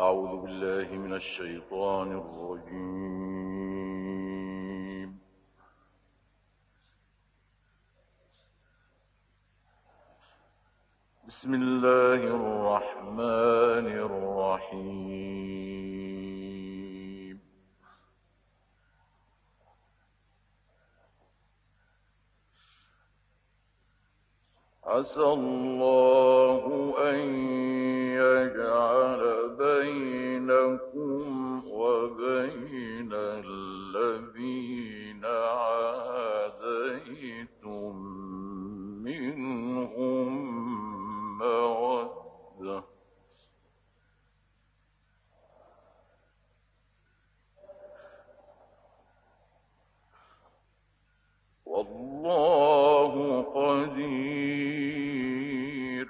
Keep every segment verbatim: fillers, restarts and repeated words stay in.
أعوذ بالله من الشيطان الرجيم. بسم الله الرحمن الرحيم. عسى الله أن يجعل بينكم وبين الذين عاديتم منهم مودة، والله قدير،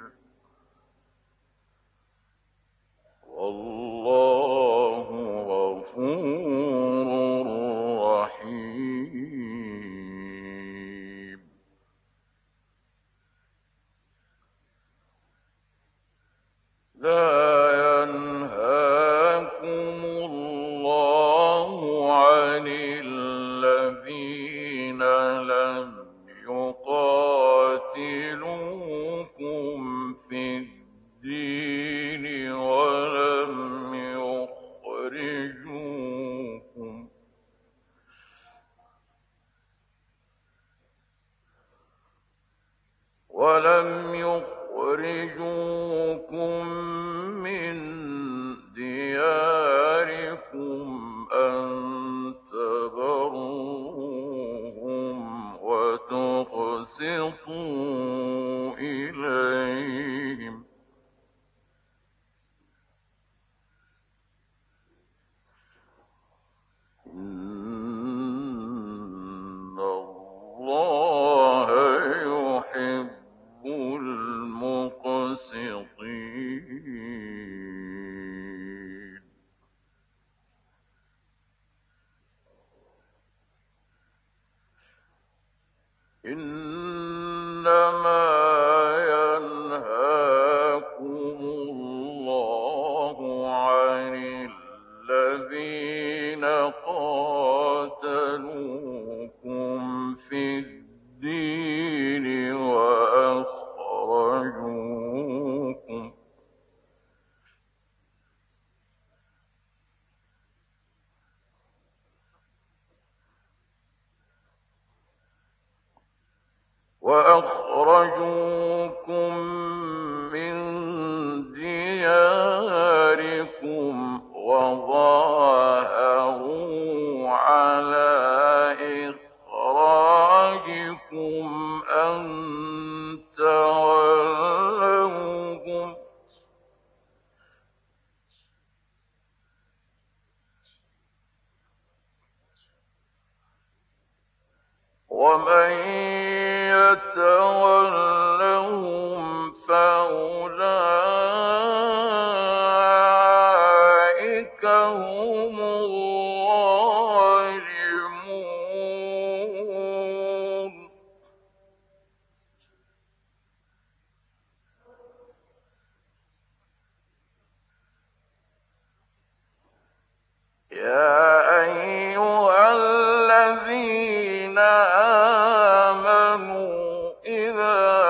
والله غفور رحيم. لا ينهاكم الله عن الذين لم يقاتلوكم في الدين ولم يخرجوكم ولم يخرجوكم من دياركم أن تبروهم وتقسطوا إليهم، إن الله يحب المقسطين. إنما ينهاكم الله عن الذين قاتلوكم في الدين وأخرجوكم وأخرجوكم من دياركم وظاهروا على إخراجكم أن تولوهم، ومن يتولهم فأولئك هم الظالمون. يا أيها الذين آمنوا إذا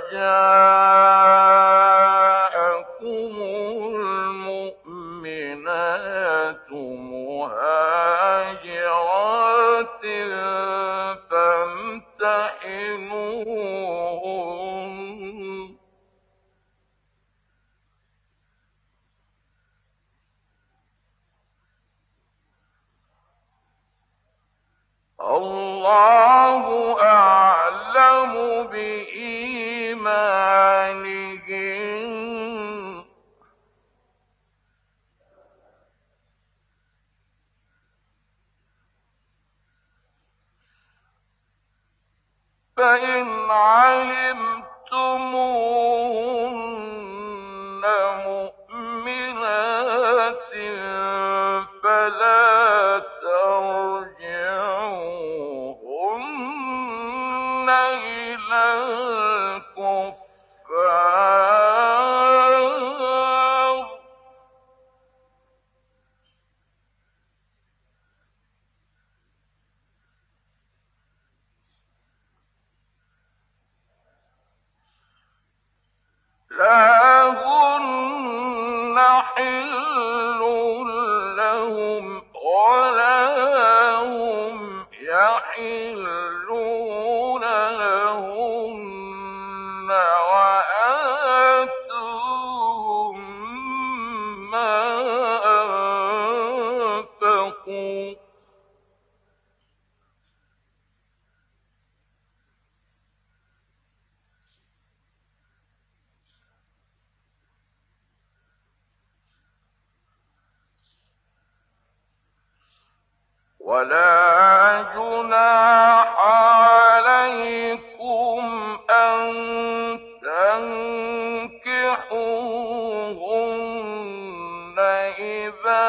جاءكم المؤمنات مهاجرات فامتحنوهن، الله أعلم بإيمانهن، فإن علمتموهن مؤمنات فلا ترجعوهن إلى الكفار، ما أنفقوا ولا جناح عليكم أن تنكحوهن إذا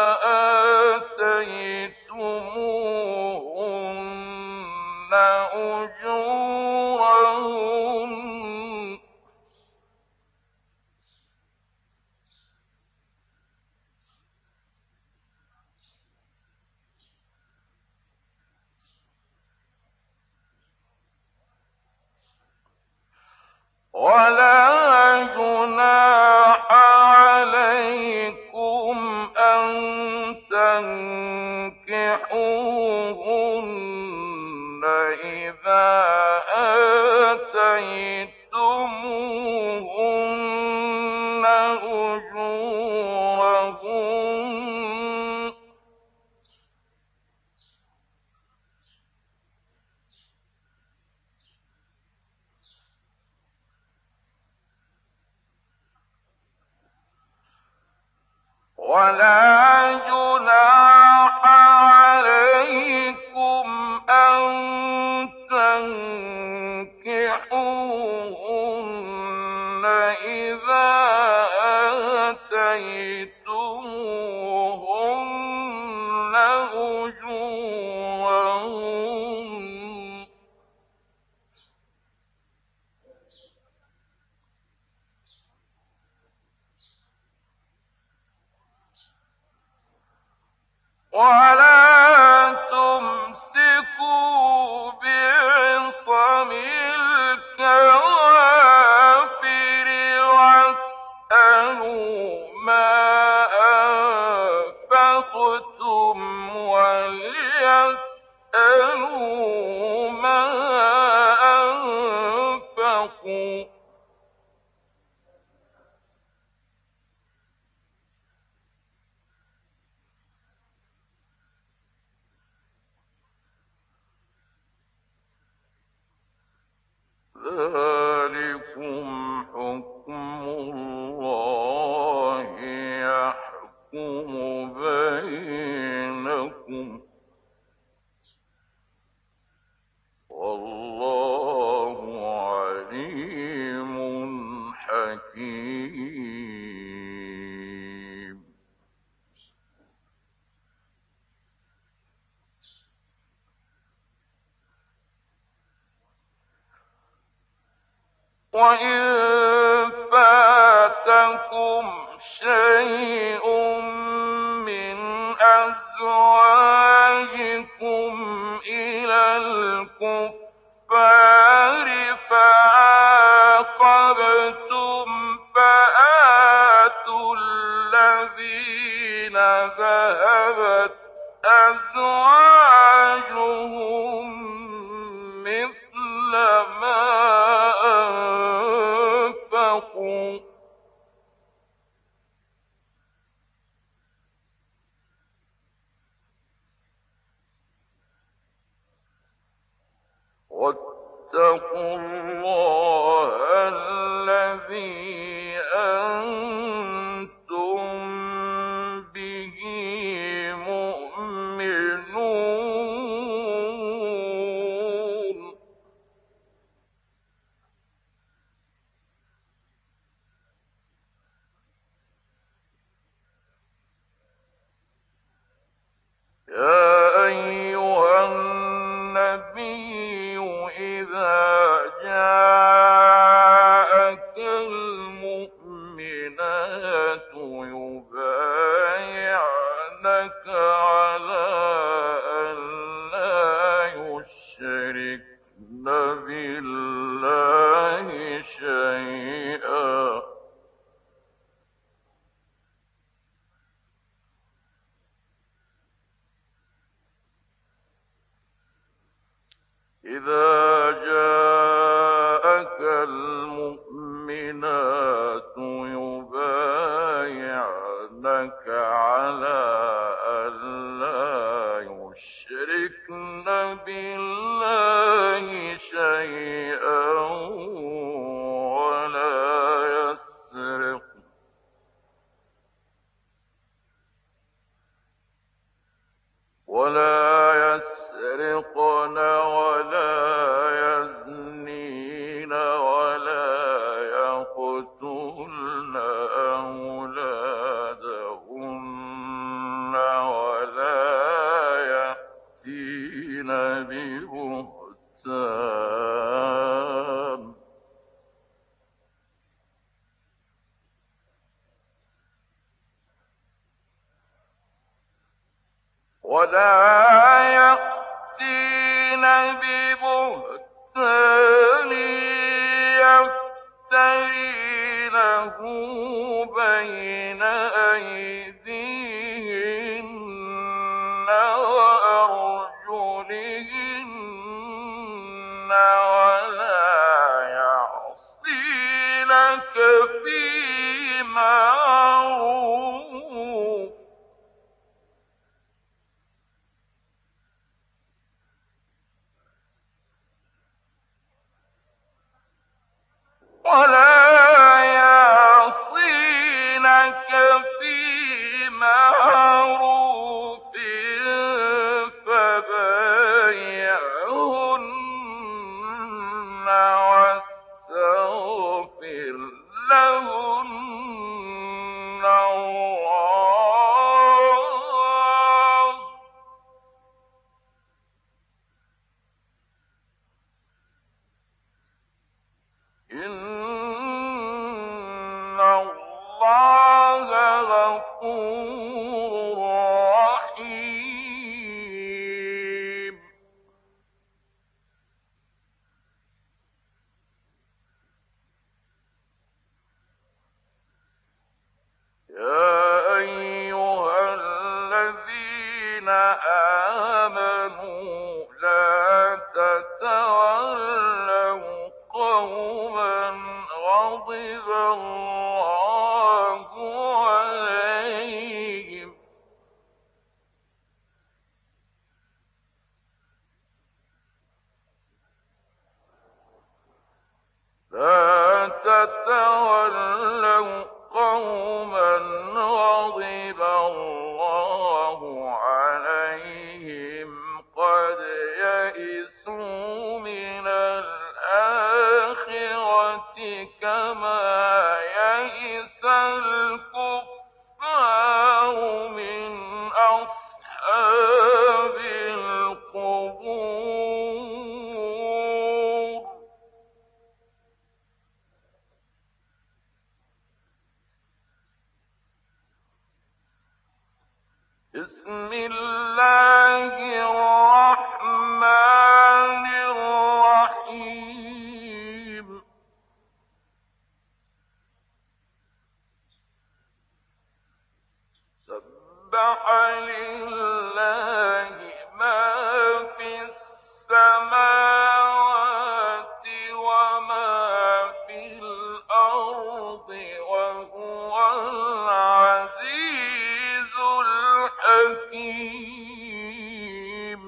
آتيتموهن أجورهن ولا جناح عليكم أن تنكحوهن إذا آتيتموهن أجورهن ولا جناح عليكم أن تنكحوهن إذا آتيتموهن أجورهن ولا تمسكوا بعصم الكوافر واسألوا ما أنفقتم وليسألوا ما أنفقوا ذلكم حكم الله يحكم بينكم والله عليم حكيم. وإن فاتكم شيء من أزواجكم إلى الكفار فعاقبتم فآتوا الذين ذهبت أزواجهم مثل ما أنفقوا واتقوا الله الذي أنتم به مؤمنون. يا أيها النبي إذا جاء على ألا يشركن بالله شيئا ولا يسرقن ولا يسرقن ولا يزنين ولا يقتلن أولادهن ولا يأتين ببهتان ولا يأتين ببهتان يفترينه بين أيديهن وأرجلهن ولا يعصينك في معروف ولا يعصينك في معروف فبايعهن واستغفر لهن الله إن الله غفور رحيم يا أيها الذين آمنوا لا تتولوا قوما غضب الله عليهم لا تتولوا قوما غضب الله عليهم قد يئسوا من الآخرة كما يئس الكفار من أصحاب القبور بسم الله الرحمن الرحيم سبح لله ما في السماوات وما في الأرض وهو العزيز الحكيم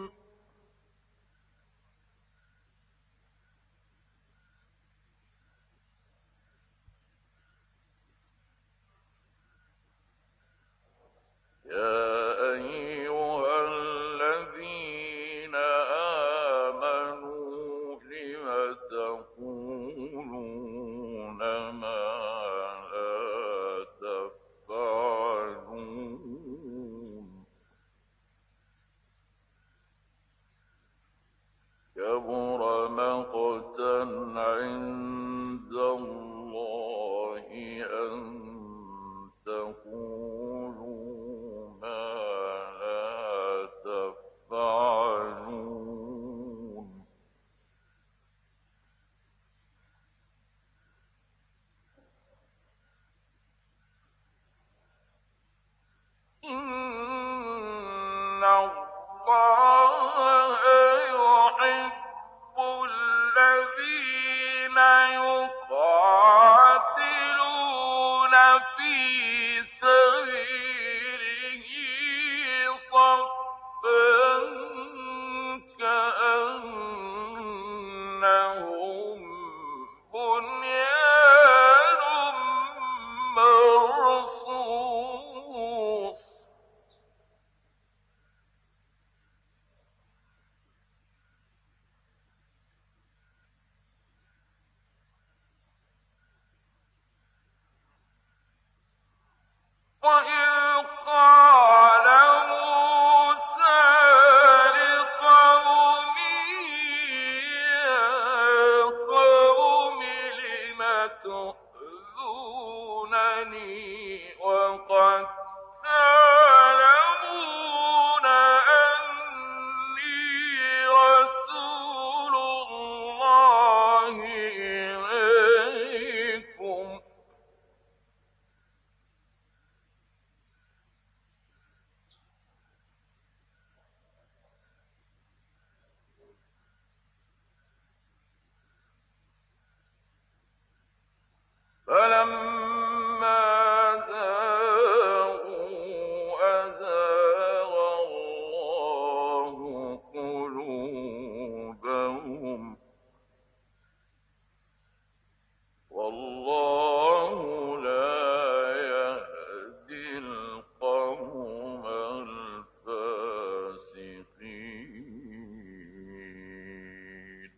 يا أيها الذين آمنوا لم تقولون ما لا تفعلون كبر مقتا عند الله أن تقولوا ما لا تفعلون إن الله يحب الذين يقاتلون في سبيله فَلَمَّا زَاغُوا أَزَاغَ اللَّهُ قُلُوبَهُمْ ۚ وَاللَّهُ لَا يَهْدِي الْقَوْمَ الْفَاسِقِينَ.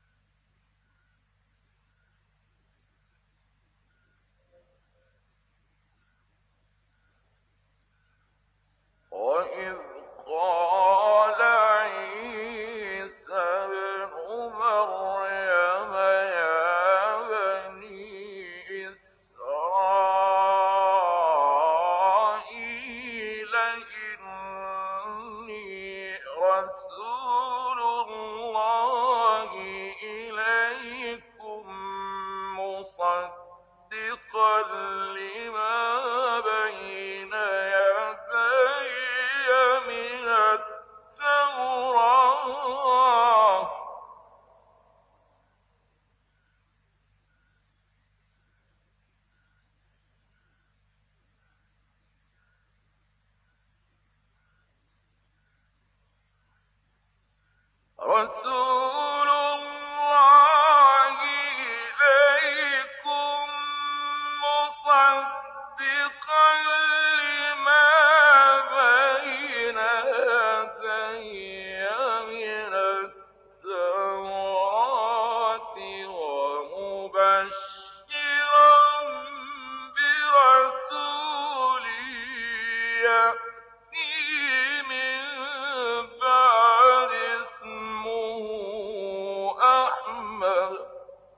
وَإِذْ قَالَ عِيسَى ابْنُ مَرْيَمَ يَا بَنِي إِسْرَائِيلَ إِنِّي رَسُولُ اللَّهِ إِلَيْكُم مُّصَدِّقًا لِّمَا بَيْنَ يَدَيَّ مِنَ التَّوْرَاةِ رَسُولُ اللَّهِ إِلَيْكُم مُّصَدِّقًا لِّمَا بَيْنَ يَدَيَّ مِنَ التَّوْرَاةِ وَمُبَشِّرًا بِرَسُولٍ يَأْتِي مِن بَعْدِي اسْمُهُ أَحْمَدُ ۖ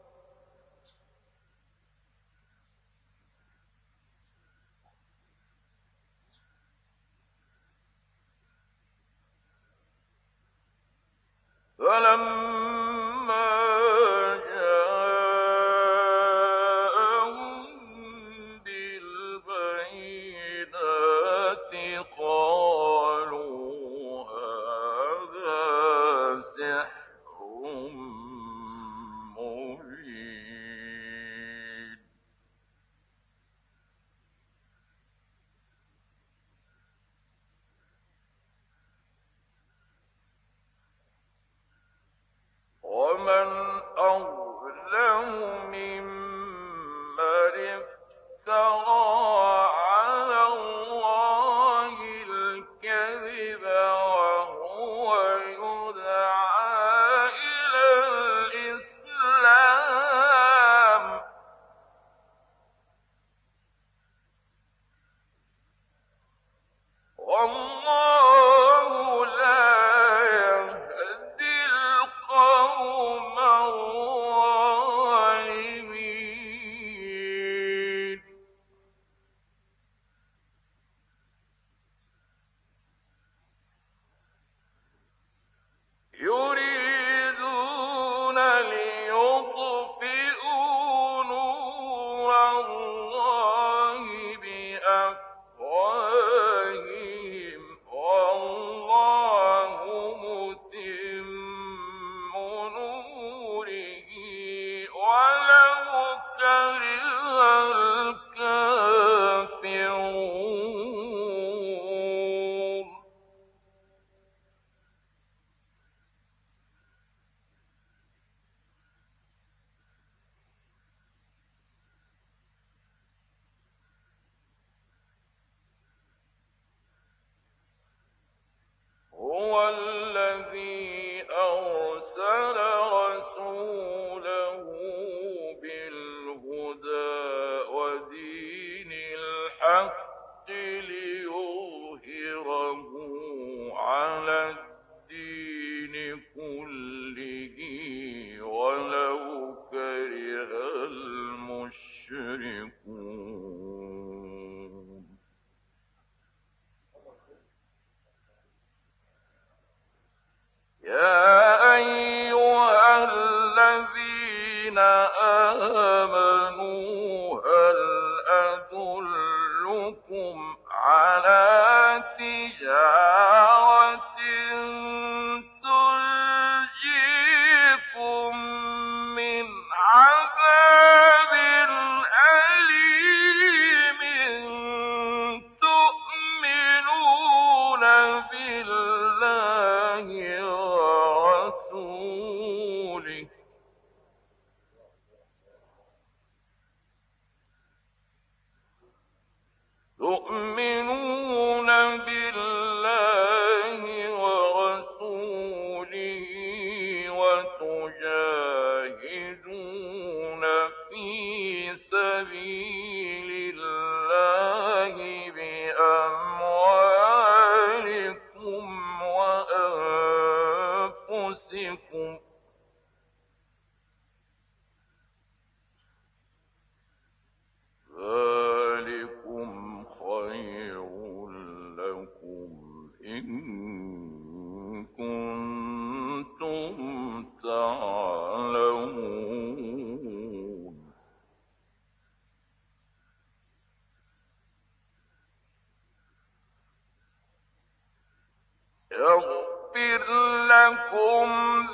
فَلَمَّا جَاءَهُم بِالْبَيِّنَاتِ قَالُوا هَٰذَا سِحْرٌ مُّبِينٌ. وَمَنْ أَظْلَمُ مِمَّنِ افْتَرَىٰ عَلَى اللَّهِ الْكَذِبَ وَهُوَ يُدْعَىٰ إِلَى الْإِسْلَامِ ۚ وَاللَّهُ لَا يَهْدِي الْقَوْمَ الظَّالِمِينَ. يُرِيدُونَ لِيُطْفِئُوا نُورَ اللَّهِ بِأَفْوَاهِهِمْ وَاللَّهُ مُتِمُّ نُورِهِ وَلَوْ كَرِهَ الْكَافِرُونَ. هُوَ الَّذِي أَرْسَلَ رَسُولَهُ بِالْهُدَىٰ وَدِينِ الْحَقِّ لِيُظْهِرَهُ عَلَى الدِّينِ كُلِّهِ وَلَوْ كَرِهَ الْمُشْرِكُونَ. يَا أَيُّهَا الَّذِينَ آمَنُوا هَلْ أَدُلُّكُمْ عَلَىٰ تِجَارَةٍ تُنجِيكُم مِّنْ عَذَابٍ إن كنتم تعلمون. يغفر لكم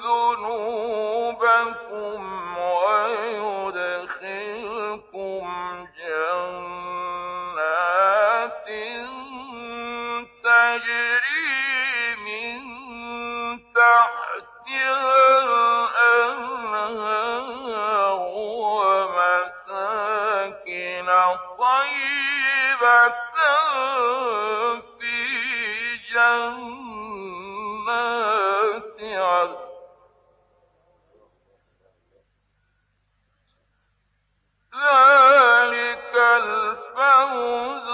ذنوبكم ويدخلكم جنات تجري من تحتها الأنهار ومساكن طيبة في جنات عدن. ذلك الفوز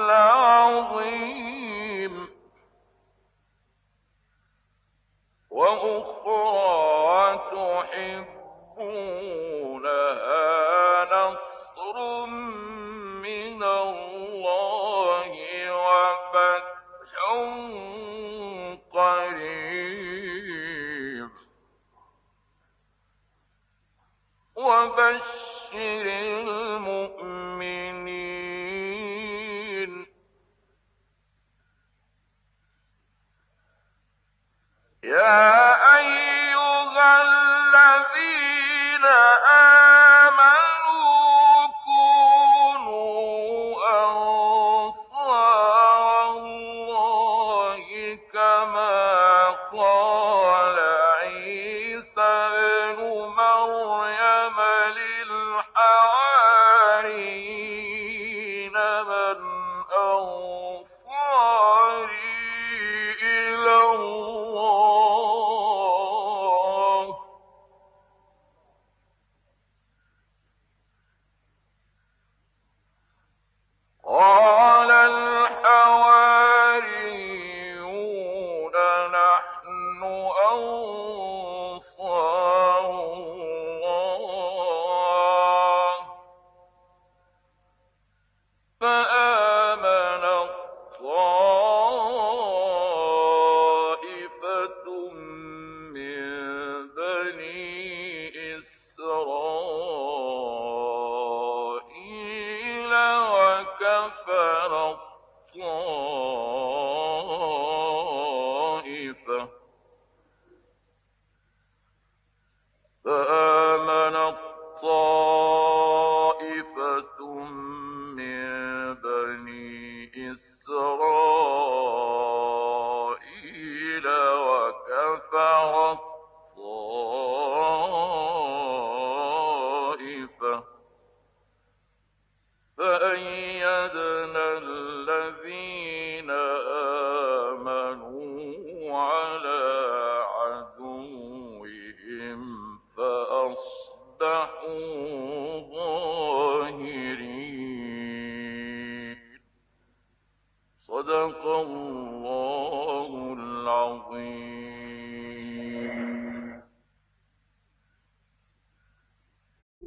العظيم. وأخرى تحبونها نصر من الله وفتح قريب وبشر المؤمنين. يا أيها الذين آمنوا كونوا أنصار الله كما قال عيسى ابن مريم للحواريين من أنصاري إلى الله قال الحواريون نحن أنصار الله. فآمنت طائفة من بني إسرائيل وكفرت طائفة فآمنت طائفة من بني إسرائيل وكفرت طائفة فأيدنا الذين آمنوا على عدوهم فأصبحوا ظاهرين. صدق الله العظيم.